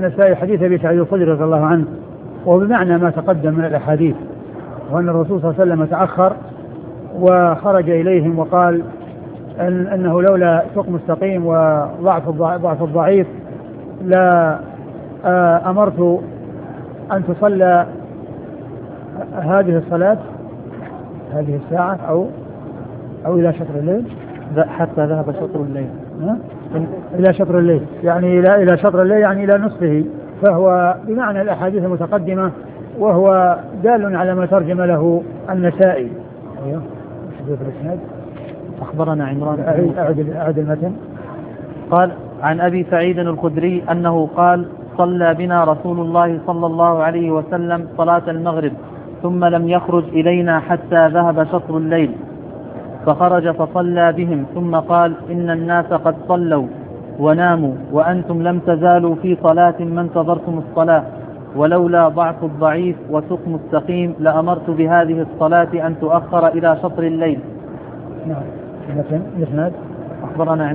النسائي حديث أبي سعيد الخدري رضي الله عنه، وبمعنى ما تقدم من الأحاديث، وأن الرسول صلى الله عليه وسلم تأخر وخرج إليهم وقال أنه لولا سوق مستقيم وضعف الضعيف لا أمرت أن تصلى هذه الصلاة هذه الساعة أو إلى شطر الليل، حتى ذهب شطر الليل. إلى شطر الليل يعني إلى شطر الليل يعني إلى نصفه، فهو بمعنى الأحاديث المتقدمة، وهو دال على ما ترجم له النسائي. أيوه أخبرنا عمران أعد المتن. قال عن أبي سعيد الخدري أنه قال صلى بنا رسول الله صلى الله عليه وسلم صلاة المغرب ثم لم يخرج إلينا حتى ذهب شطر الليل، فخرج فصلى بهم ثم قال إن الناس قد صلوا وناموا وأنتم لم تزالوا في صلاة ما انتظرتم الصلاة، ولولا ضعف الضعيف وسوق مستقيم لأمرت بهذه الصلاة أن تؤخر إلى شطر الليل. نعم. أخبرنا